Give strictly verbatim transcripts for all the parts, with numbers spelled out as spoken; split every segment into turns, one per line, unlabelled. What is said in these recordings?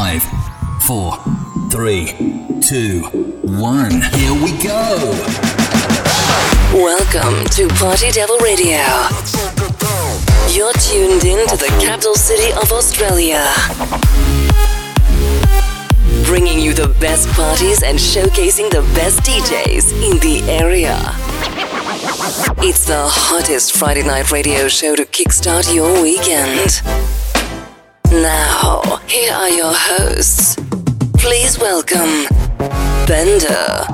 Five, four, three, two, one. Here we go.
Welcome to Party Devil Radio. You're tuned in to the capital city of Australia. Bringing you the best parties and showcasing the best D Js in the area. It's the hottest Friday night radio show to kickstart your weekend. Now, here are your hosts. Please welcome Bender.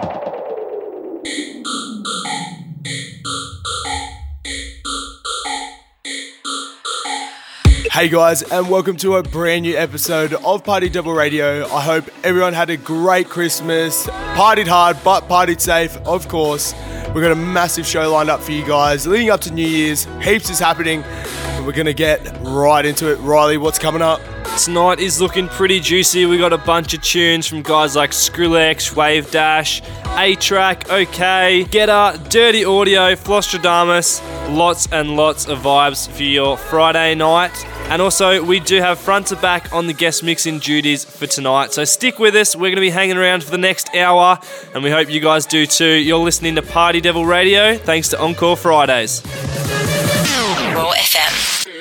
Hey guys, and welcome to a brand new episode of Party Devil Radio. I hope everyone had a great Christmas, partied hard but partied safe, of course. We've got a massive show lined up for you guys leading up to New Year's. Heaps is happening, and we're going to get right into it. Riley, what's coming up?
Tonight is looking pretty juicy. We got a bunch of tunes from guys like Skrillex, Wave Dash, A-Track, OK, Getter, Dirty Audio, Flostradamus. Lots and lots of vibes for your Friday night. And also, we do have front to back on the guest mixing duties for tonight. So stick with us. We're going to be hanging around for the next hour, and we hope you guys do too. You're listening to Party Devil Radio, thanks to Encore Fridays.
Raw F M.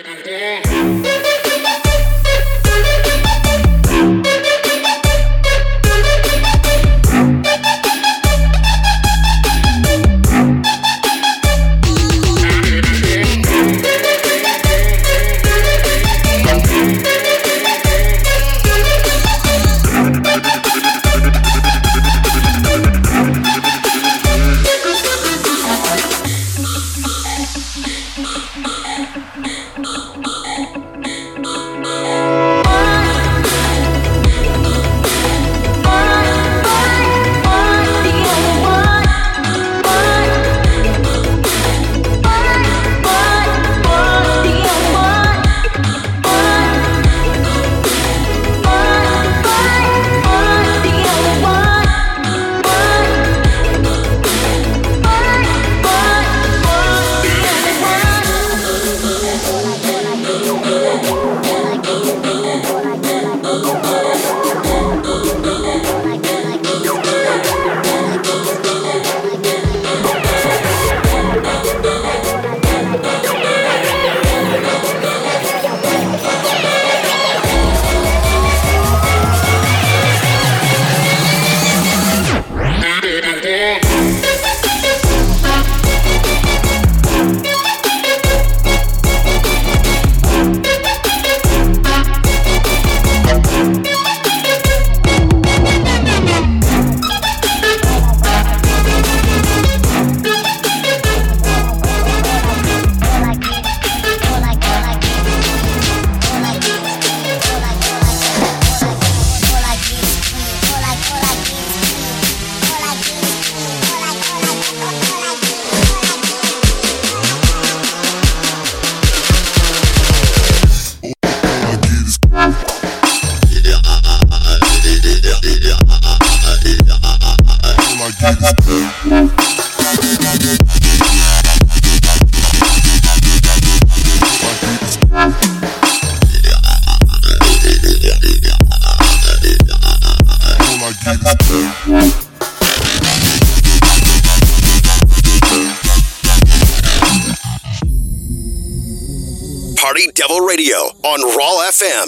Party Devil Radio on Raw F M.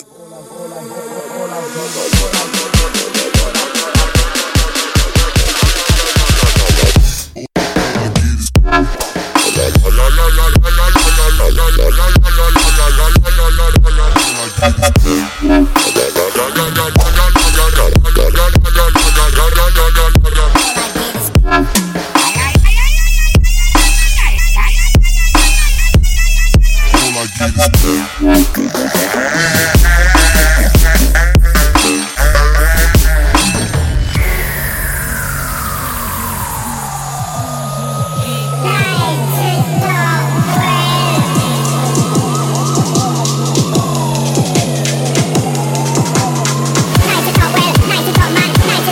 Nice to talk well, nice to talk man, nice to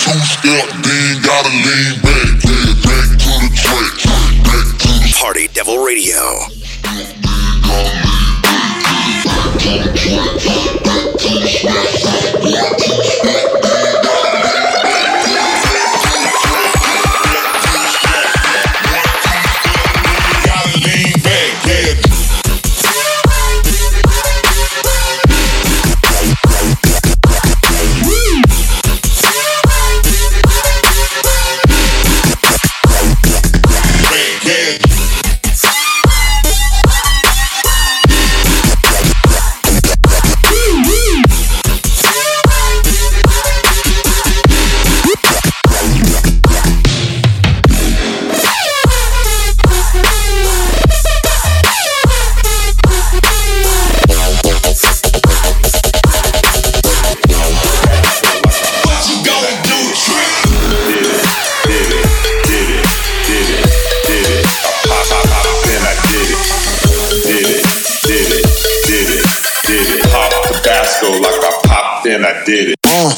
two-step, then gotta lean back. Yeah, back to the track, back to the
Party Devil Radio.
And I did it. Uh.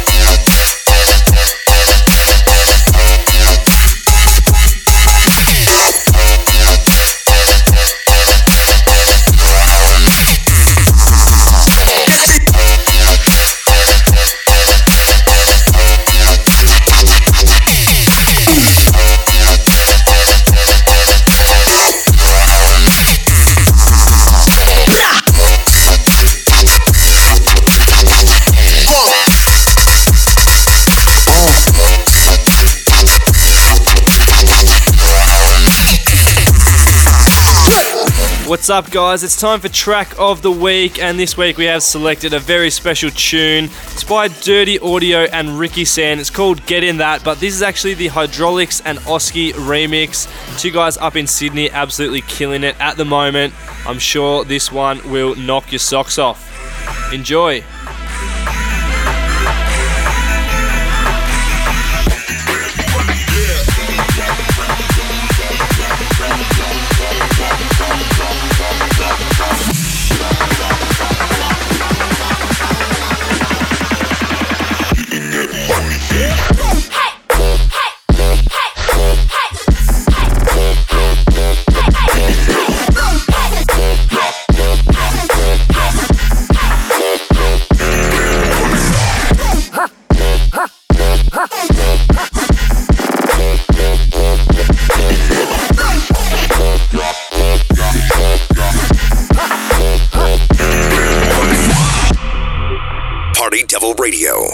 What's up, guys? It's time for Track of the Week, and this week we have selected a very special tune. It's by Dirty Audio and Ricky Sand. It's called Get In That, but this is actually the Hydraulics and Oski remix. Two guys up in Sydney absolutely killing it at the moment. I'm sure this one will knock your socks off. Enjoy.
Devil Radio.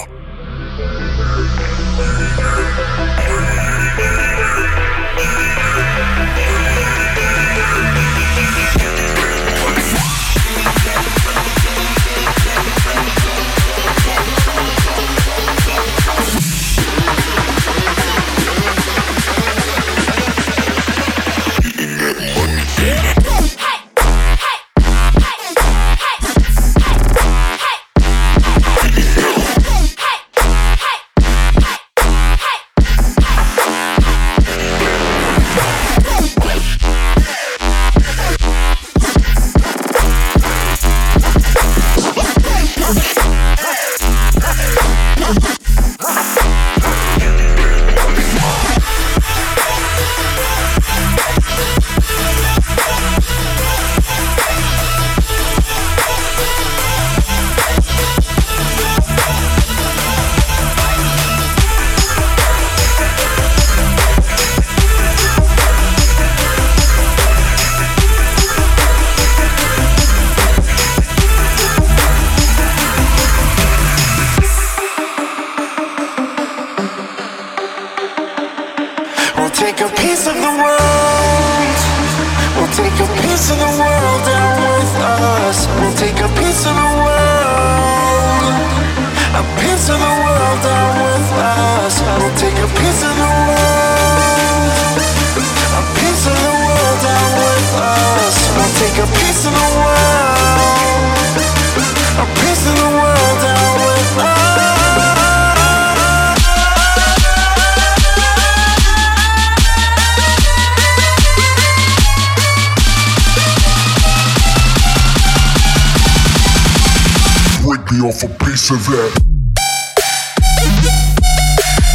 Off a piece of that.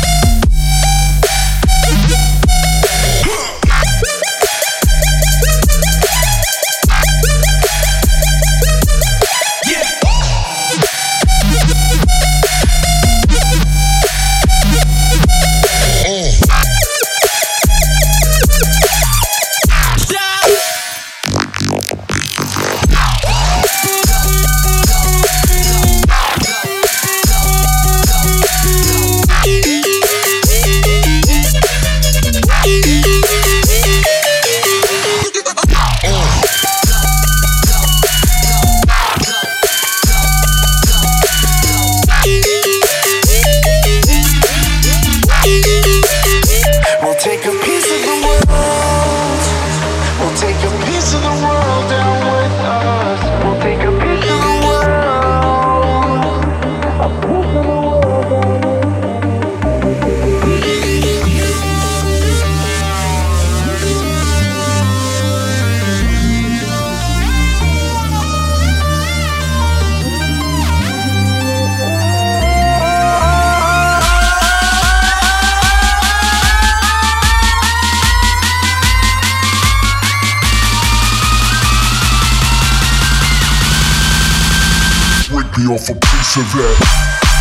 me off a piece of that.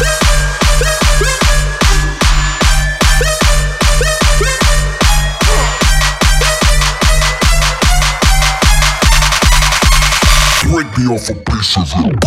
Break me off a piece of it.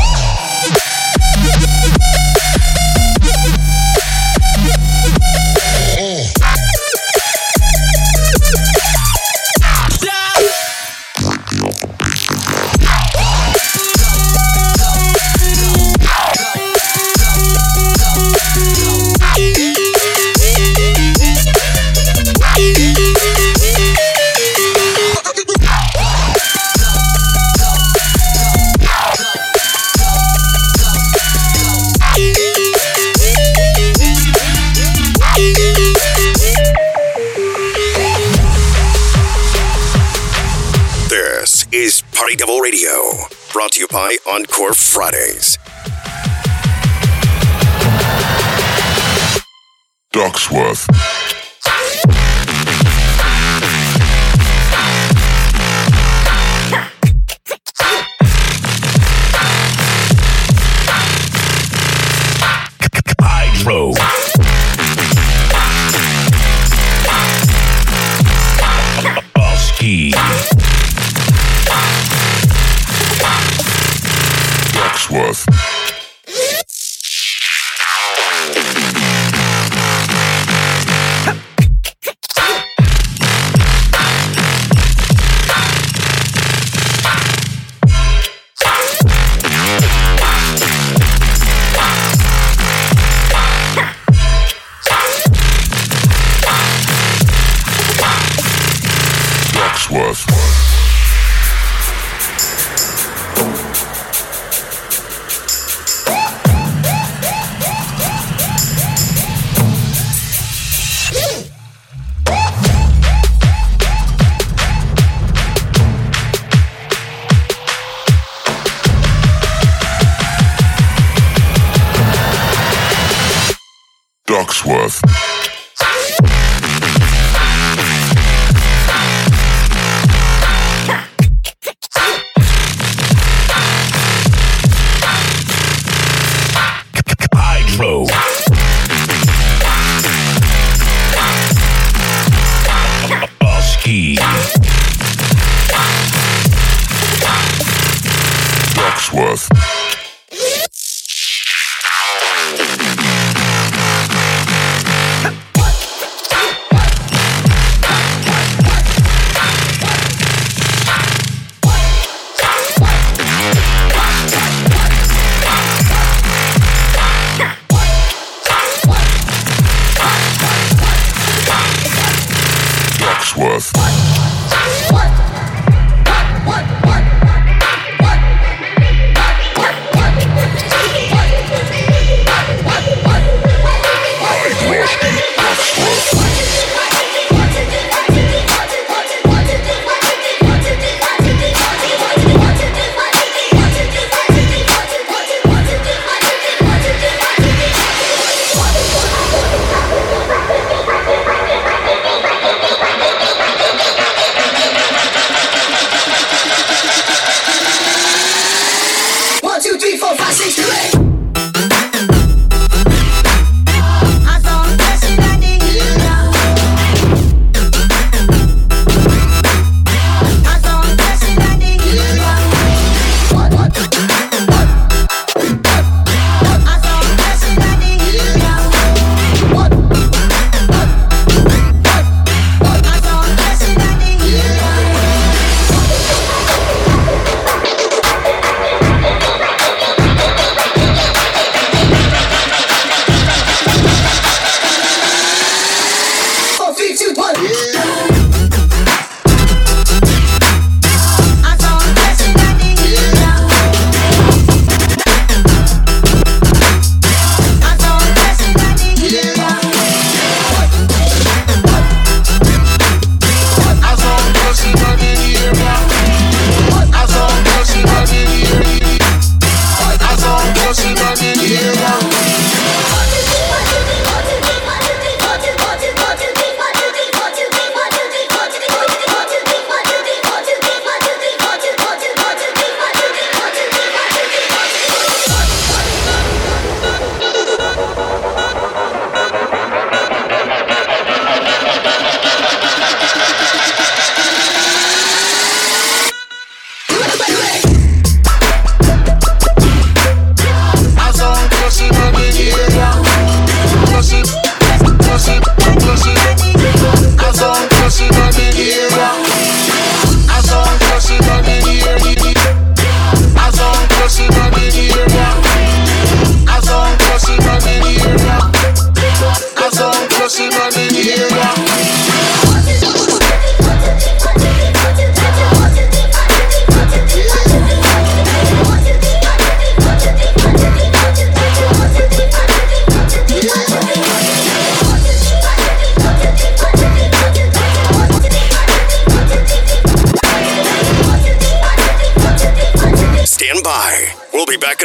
Is Party Devil Radio, brought to you by Encore Fridays.
Ducksworth.
Hydro. Ski.
Ducksworth. Ducksworth. Ducksworth.
Hydro. Ski.
Ducksworth. Ducksworth.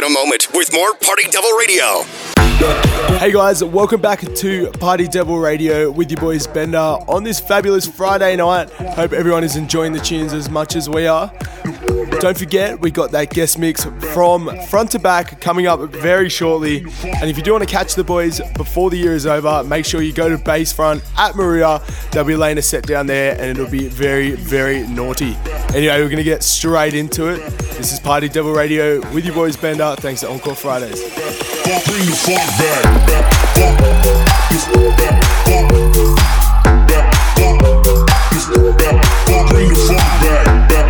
in a moment with more Party Devil Radio.
Hey guys, welcome back to Party Devil Radio with your boys Bender on this fabulous Friday night. Hope everyone is enjoying the tunes as much as we are. Don't forget, we got that guest mix from front to back coming up very shortly. And if you do want to catch the boys before the year is over, make sure you go to Basefront at Maria. They'll be laying a set down there and it'll be very, very naughty. Anyway, we're going to get straight into it. This is Party Devil Radio with your boys Bender. Thanks to Encore Fridays.
Bring the funk back. Bring the funk back.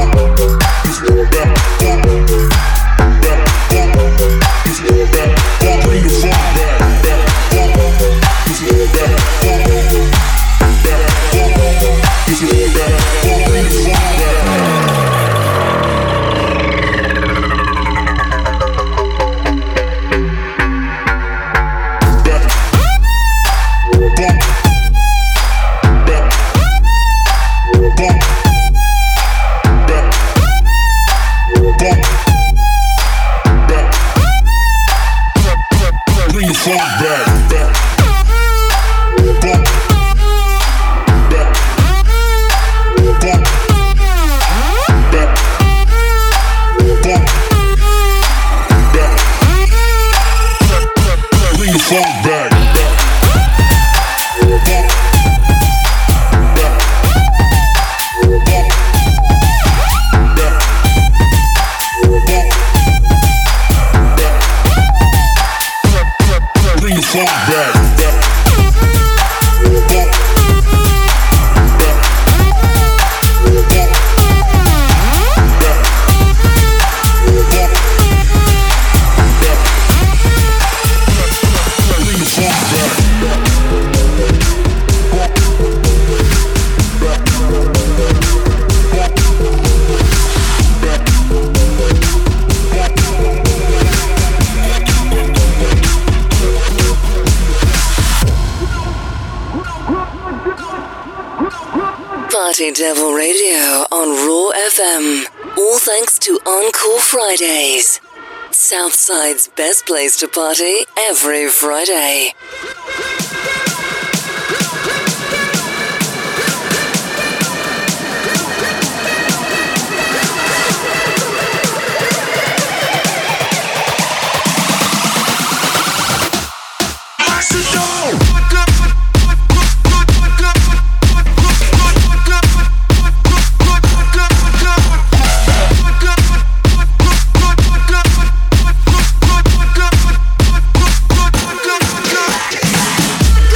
Party Devil Radio on Raw F M. All thanks to Encore Fridays. Southside's best place to party every Friday.
Go!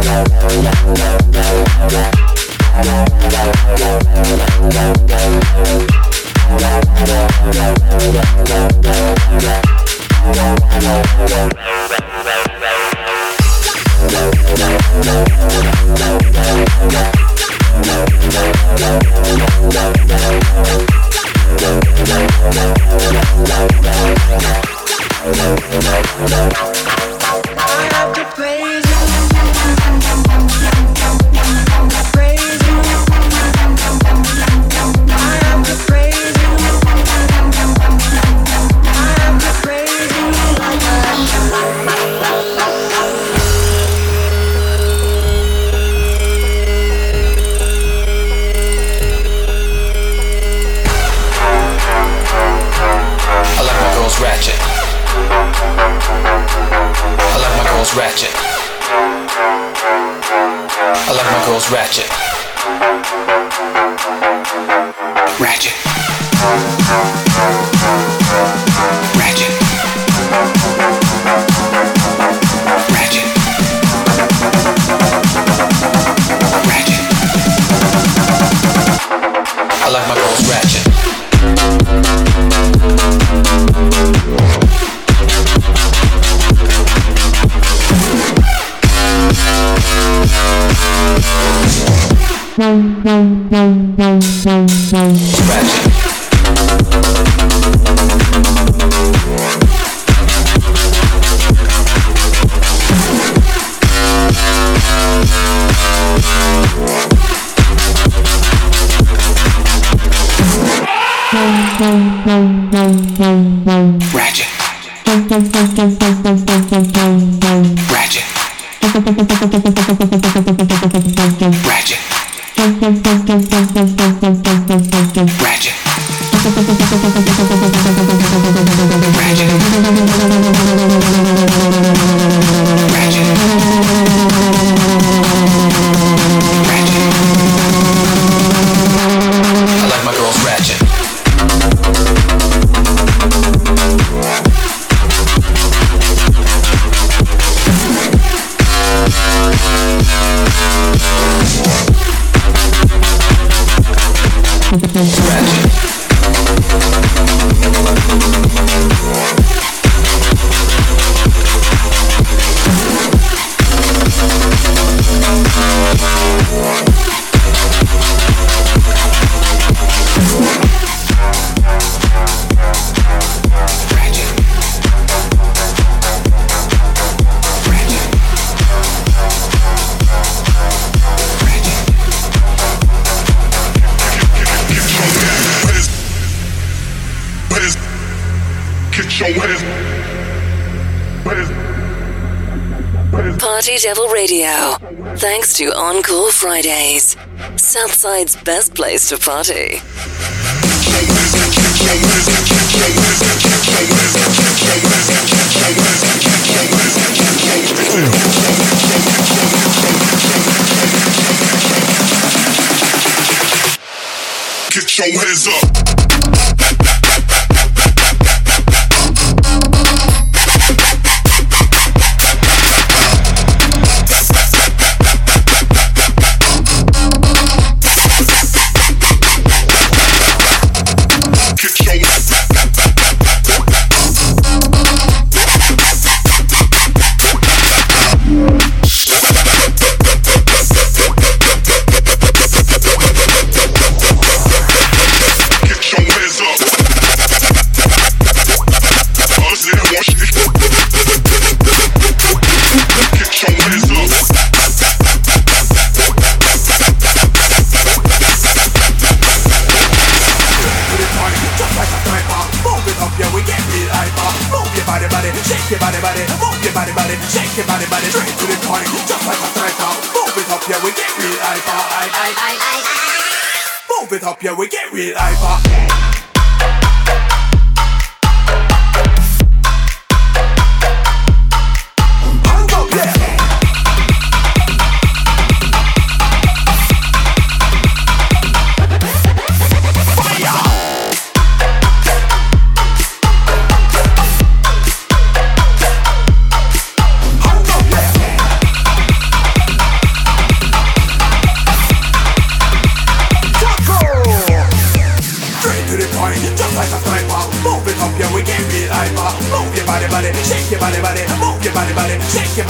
Party Devil Radio. Thanks to Encore Fridays, Southside's best place to party.
Get your hands up. Move it up, yeah, we get real hyper.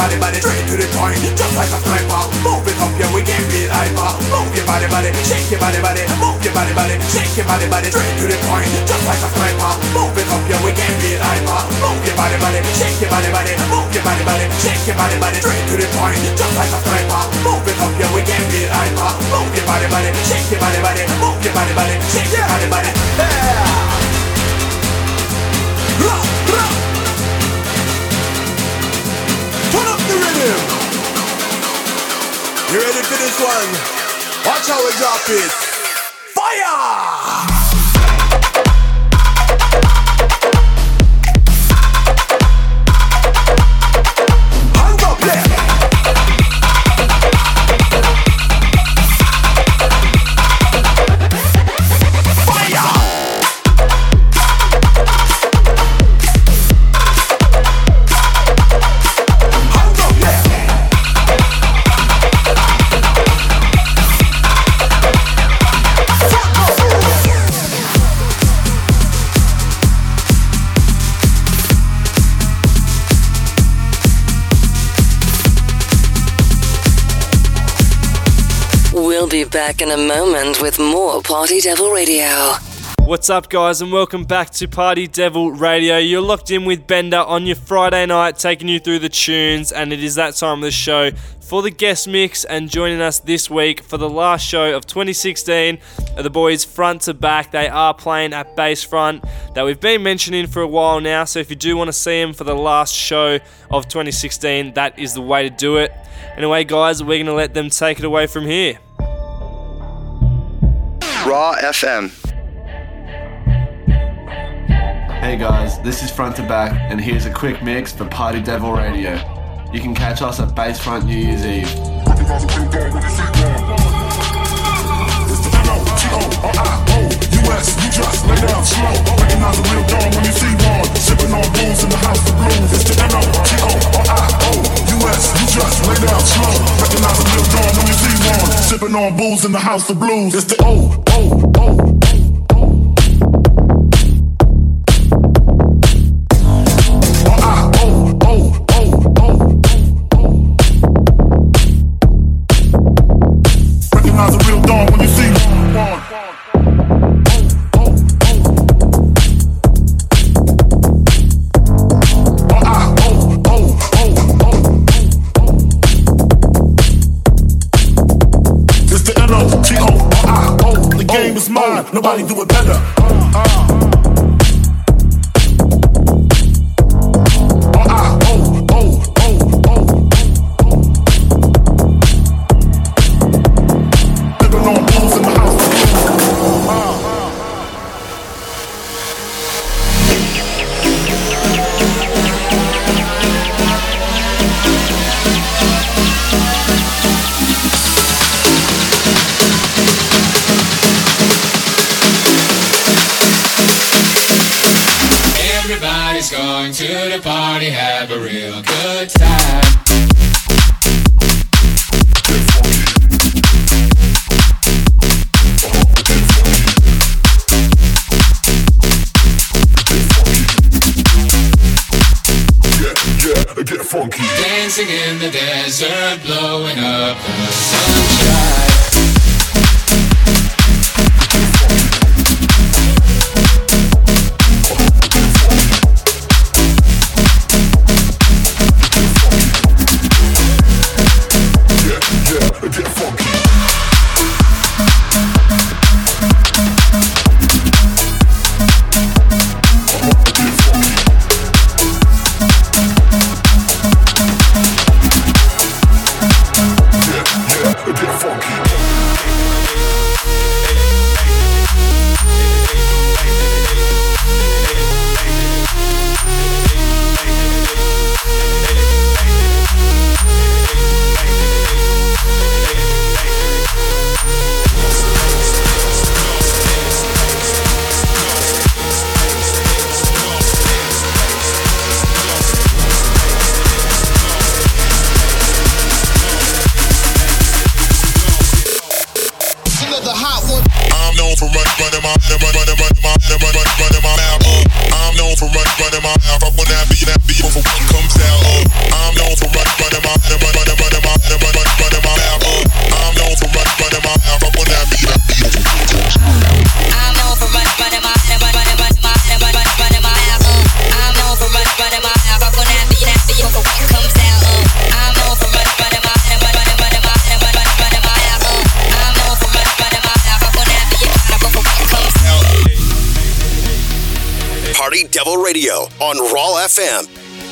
body, body, straight to the point, just like a sniper. Move it up, yeah, we can't be hyper. Move your body, body, shake your body, body, move your body, body, shake your body, body, straight to the point, just like a sniper. Move it up, yeah, we can't be hyper. Move your body, body, shake your body, body, move your body, body, shake your body, body, straight to the point, just like a sniper. Move it up, yeah, we can't be hyper. Move your body, body, shake your body, body, move your body, body, shake your body, body. Yeah. Turn up the rhythm. You ready for this one? Watch how we drop it. Fire!
We'll be back in a moment with more Party Devil Radio.
What's up, guys, and welcome back to Party Devil Radio. You're locked in with Bender on your Friday night, taking you through the tunes, and it is that time of the show for the guest mix. And joining us this week for the last show of twenty sixteen are the boys Front to Back. They are playing at Basefront, that we've been mentioning for a while now, so if you do want to see them for the last show of twenty sixteen, that is the way to do it. Anyway, guys, we're going to let them take it away from here.
Raw F M.
Hey guys, this is Front to Back, and here's a quick mix for Party Devil Radio. You can catch us at Basefront New Year's Eve.
It's the N O T O R I O U S, you just lay down slow. Recognize a real dawn when you see one. Sipping on booze in the house of blues. It's the N O T O R I O U S, you just lay down slow. Recognize a real dawn when you see one. Sipping on booze in the house of blues. It's the O, O, O. Nobody do it better. Uh, uh. Oh, ah, oh, oh, oh, oh. Living on blues in the house. Uh, uh.
Everybody's going to the party, have a real good time.
Get funky.
Dancing in the desert, blowing up the sunshine.
Yeah. for running, running my, running, running, running my, running, running, running my mouth. Uh, I'm known for running, running my mouth. I wanna be that be for what comes out. Uh, I'm known for running, running my, running, running, running my, running, running, running my mouth. Uh, I'm known for running, running my mouth. I wanna be that be for what comes out.
I'm known for running, running my, running, running, running my, running, running, running my mouth. Uh, I'm known for running, running my mouth. I wanna be that be for what comes out. Uh, I'm known for running, running my, running, running, running my, running, running, running my mouth. Uh, I'm known for running, running my mouth. I wanna be accountable for what comes out.
Party Devil Radio on Raw F M.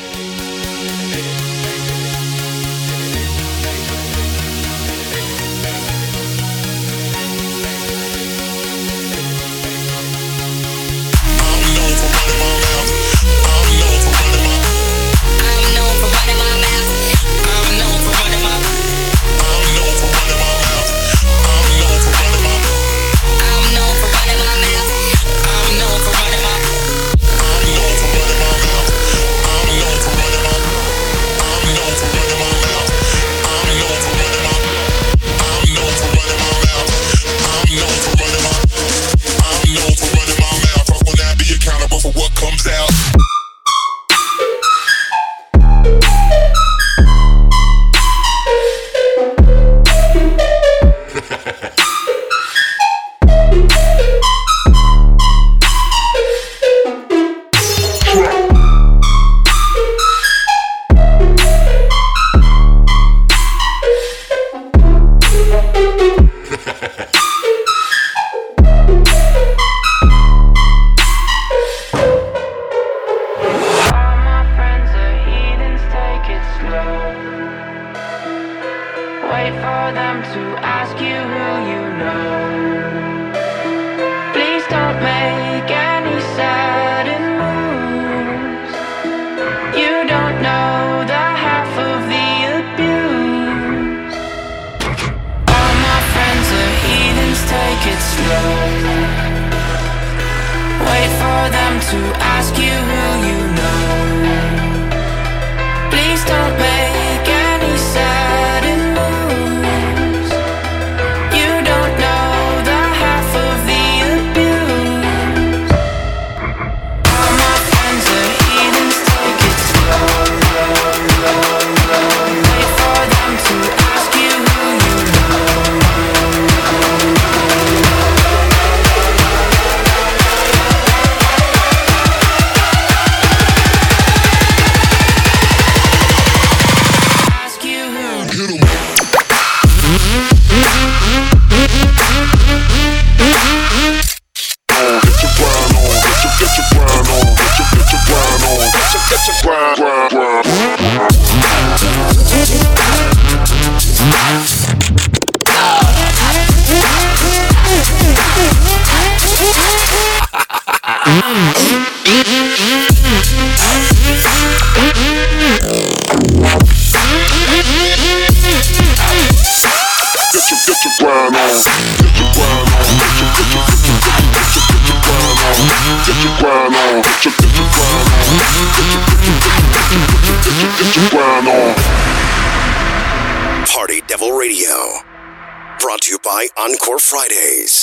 Party Devil Radio. Brought to you by Encore Fridays.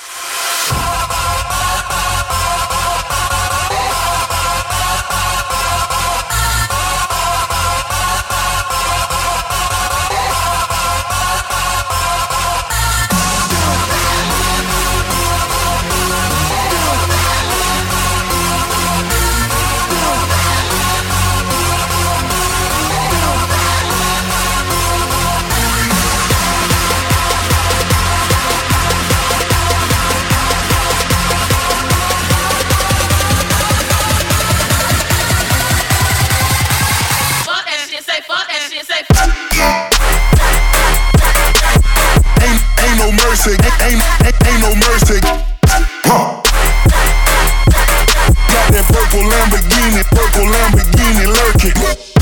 Ain't, ain't, ain't no mercy. Huh. Got that purple Lamborghini, purple Lamborghini lurking.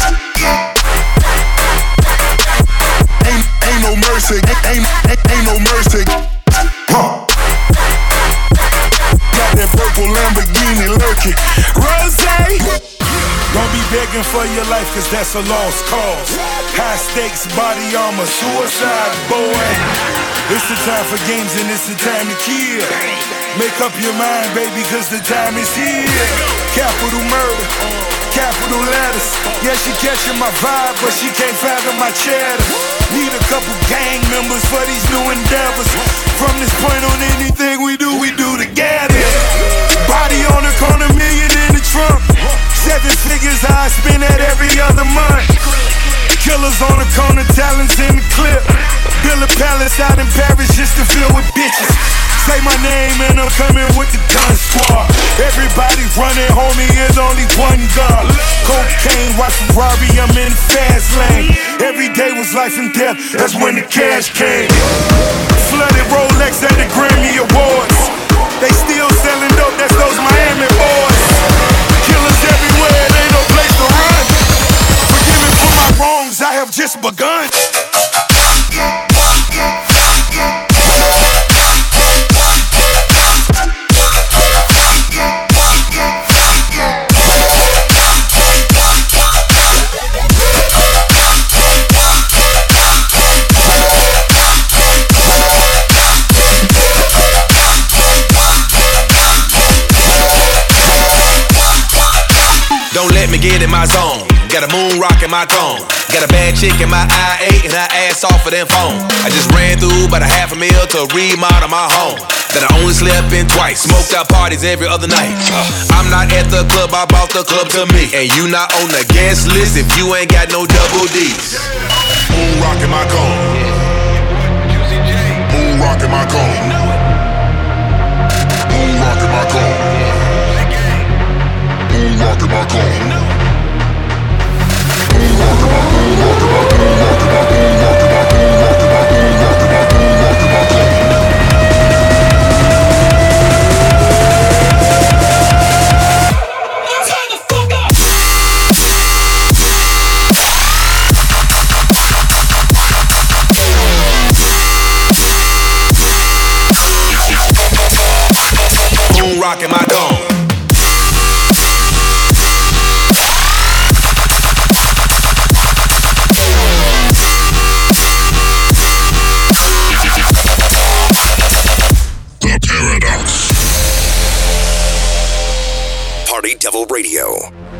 Ain't, ain't no mercy. Ain't, ain't, ain't no mercy. Huh. Got that purple Lamborghini lurking. Rose. Don't be begging for your life, cause that's a lost cause. High stakes body armor, suicide boy. It's the time for games and it's the time to kill. Make up your mind, baby, cause the time is here. Capital murder, capital letters. Yeah, she catching my vibe, but she can't fathom my cheddar. Need a couple gang members for these new endeavors. From this point on, anything we do, we do together. Body on the corner, million in the trunk. Seven figures I spend that every other month. Killers on the corner, talents in the clip. Build a palace out in Paris just to fill with bitches. Say my name and I'm coming with the gun squad. Everybody running, homie, is only one gun. Cocaine, watch Ferrari, I'm in the fast lane. Every day was life and death, that's when the cash came. Flooded Rolex at the Grammy Awards. They still selling dope, that's those Miami boys. Killers everywhere, it ain't no place to run. Forgive me for my wrongs, I have just begun.
Don't let me get in my zone. Got a moon rock in my cone. Got a bad chick in my I eight and her ass off of them phone. I just ran through about a half a mil to remodel my home that I only slept in twice. Smoked out parties every other night. I'm not at the club, I bought the club to me. And you not on the guest list if you ain't got no double D's.
Moon rock in my cone. Moon rock in my cone. Moon rock in my cone. Moon rock in my cone.
Moon rock in my dome.
Party Devil Radio.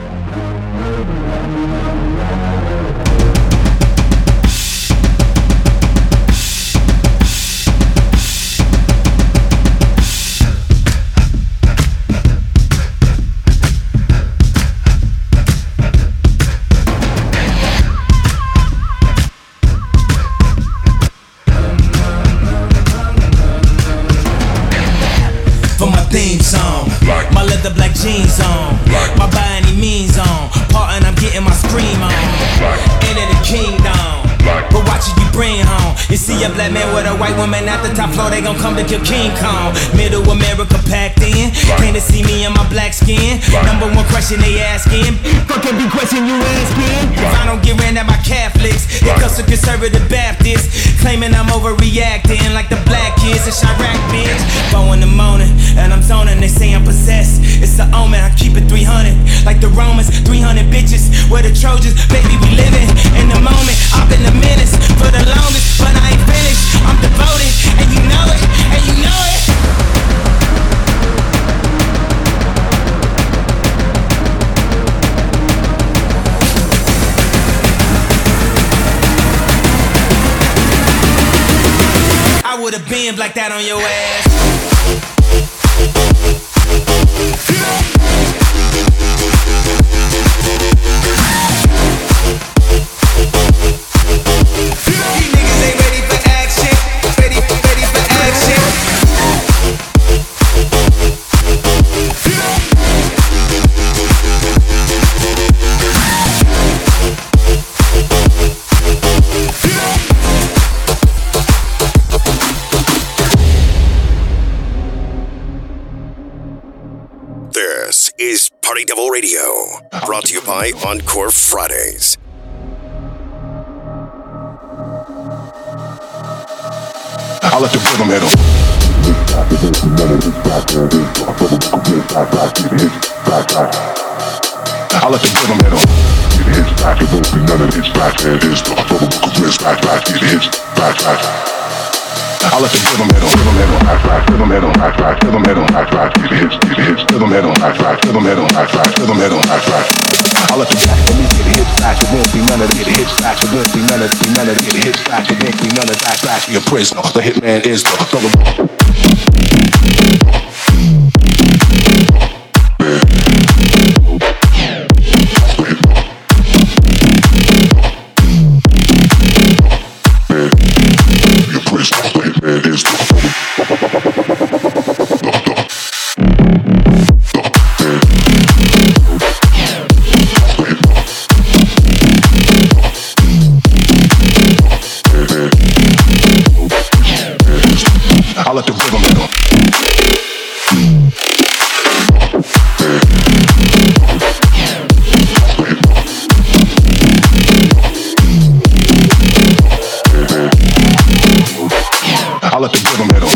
For my theme song, like my leather black jeans on, like my by any means on, part and I'm getting my scream on, like into the kingdom, like but watch it you bring home. You see a black man with a white woman at the top floor, they gon' come to kill King Kong. Middle America packed in, came to see me in my black skin. Number one question they asking, fuck every question you asking. If I don't get ran at my Catholics, it goes to conservative Baptists, claiming I'm overreacting like the black kids in Chirac, bitch. Four in the morning and I'm zoning, they say I'm possessed. It's an omen, I keep it three hundred like the Romans, three hundred bitches. We're the Trojans, baby, we living in the moment. I've been a menace for the longest, but I ain't finished. I'm devoted, and you know it, and you know it. I would've been like that on your ass. These niggas ain't ready for action. Ready, ready for action.
This is Party Devil Radio, brought to you by Encore Fridays.
I'll let the rhythm hit him. I'll let the rhythm hit him. It hits back, it won't be none of his back. It is the trouble, cause it's back, back, it hits back, back. I let the rhythm hit 'em, rhythm hit 'em, act right, rhythm hit 'em, act right, rhythm hit 'em, act right, keep it hits, keep it hits, rhythm hit 'em, act right, rhythm hit 'em, act right, rhythm hit 'em, act right. I let the back of me get hits back, it won't be none of the hits back, it won't be none of the none of the hits back, it won't be none of that back. Be a prisoner, the hitman is the the I let the rhythm hit 'em. I let the rhythm hit 'em.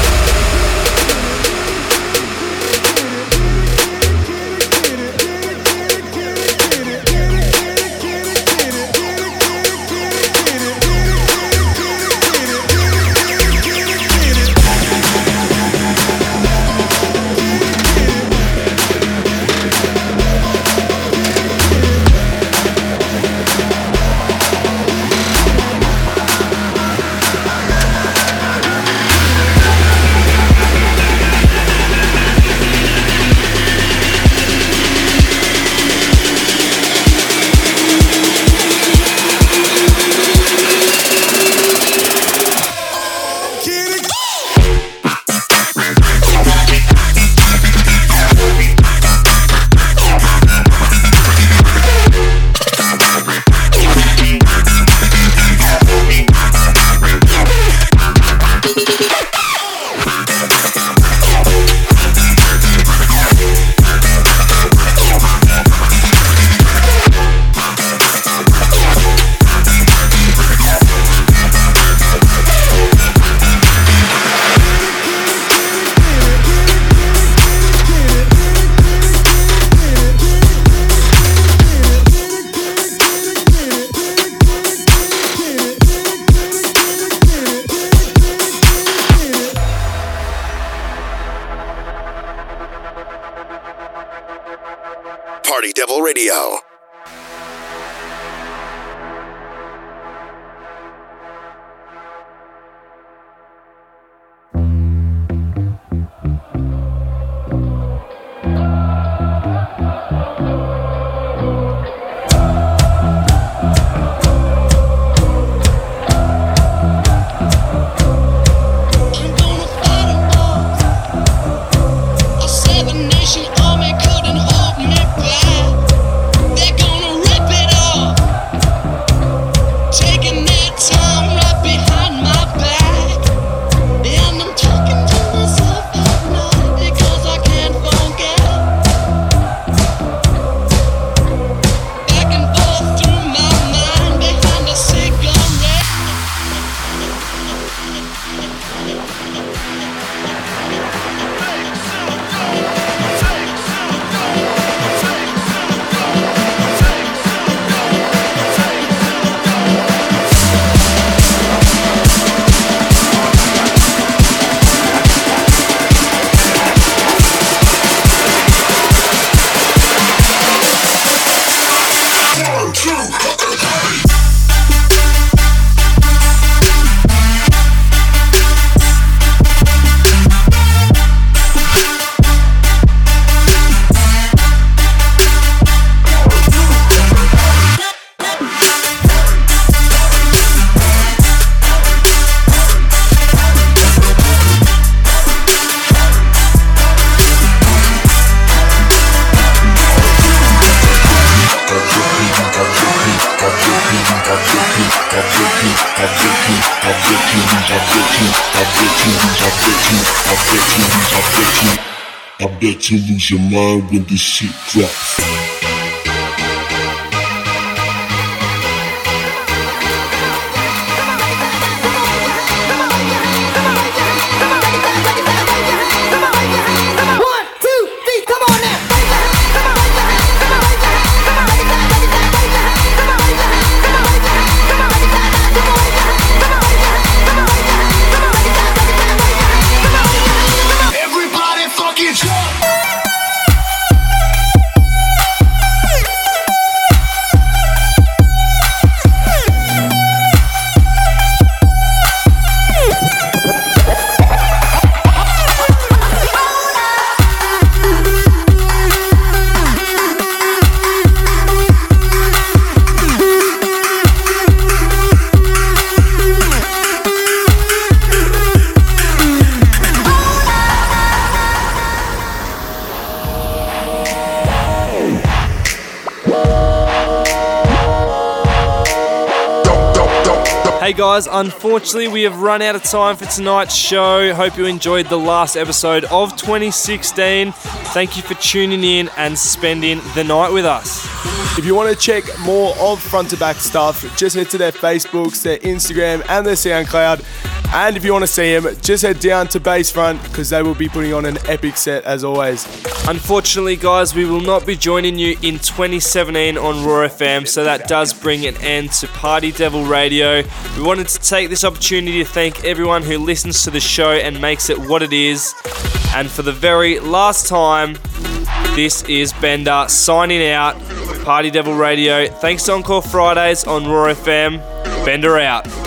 Party Devil Radio.
I bet you lose your mind when this shit drops.
Come on,
Hey guys, unfortunately we have run out of time for tonight's show. Hope you enjoyed the last episode of twenty sixteen. Thank you for tuning in and spending the night with us.
If you want to check more of Front to Back stuff, just head to their Facebooks, their Instagram and their SoundCloud. And if you want to see them, just head down to Bassfront because they will be putting on an epic set as always.
Unfortunately guys, we will not be joining you in twenty seventeen on Raw F M, so that does bring an end to Party Devil Radio. We wanted to take this opportunity to thank everyone who listens to the show and makes it what it is. And for the very last time, this is Bender signing out. Party Devil Radio. Thanks to Encore Fridays on Raw F M. Bender out.